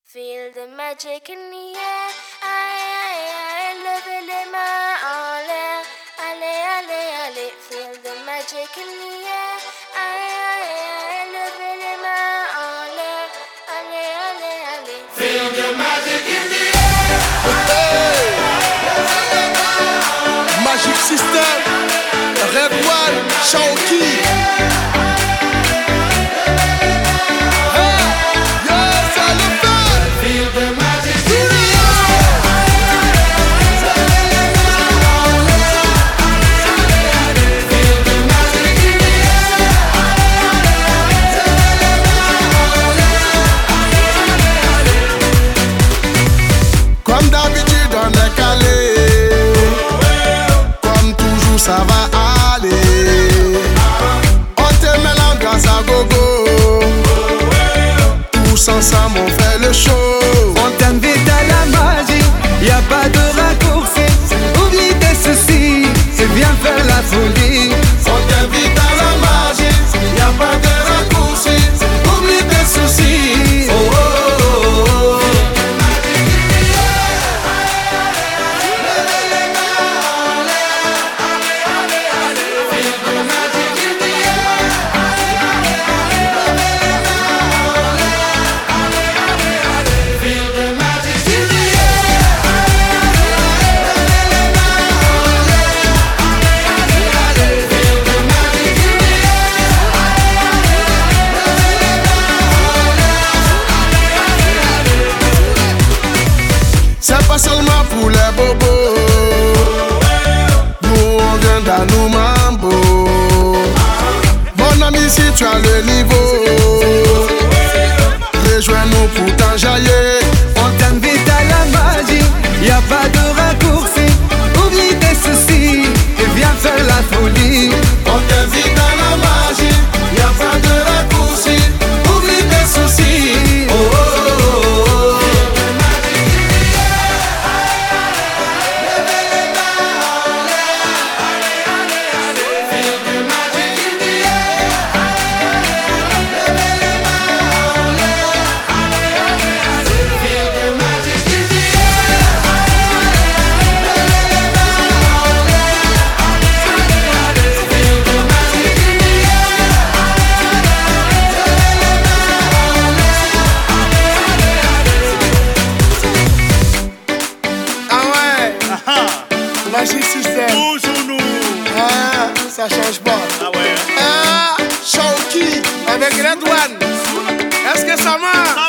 Feel the magic in the air. Aïe, aïe, aïe, levez les mains en l'air. Allez, allez, allez. Feel the magic in the air. Aïe, aïe, aïe, levez les mains en l'air. Allez, allez, allez. Feel the magic in the air. Magic System, Red One, Shaoki. Comme d'habitude on est calé, comme toujours ça va aller. On te met l'ambiance à gogo, tous ensemble on fait le show. On t'invite à la magie, y a pas de raccourci. Oublie tes soucis, c'est bien faire la folie. On t'invite à la magie, y a pas de raccourci. Oublie tes soucis. Oh, oh, oh, oh. C'est pas seulement pour les bobos, nous on vient d'Anou Mambo. Mon ami, si tu as le niveau, rejoins-nous pour t'enjailler. On t'invite à la magie, y a pas de raccourci. Oublie tes soucis et viens faire la folie. On t'invite à la magie, y a pas de raccourci. Oublie tes soucis. Oh, oh, oh, oh. Magic System. Toujours nous. Ah, ça change pas. Ah ouais. Ah, Shaoki avec Red One. Est-ce que ça marche?